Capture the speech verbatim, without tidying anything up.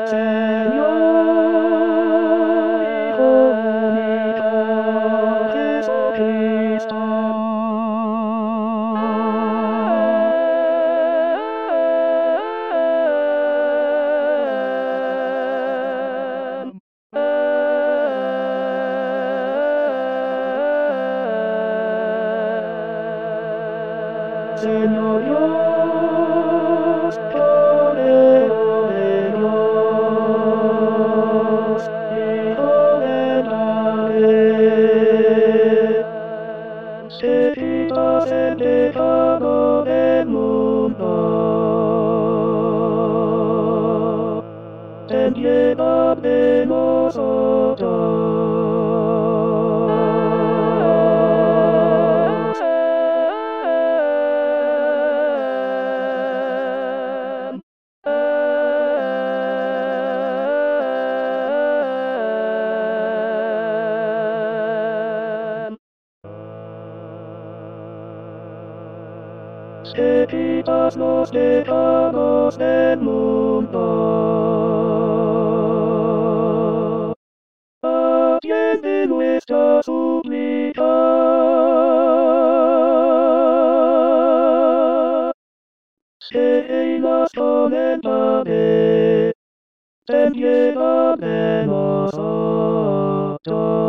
Señor, Hijo único, Jesucristo. Señor Dios, Cordero de Dios, Hijo de David, que quitas el pecado del mundo, ten piedad de nosotros. Que quitas los pecados del mundo, atiende nuestra súplica. Que en las tormentas ten piedad de nosotros.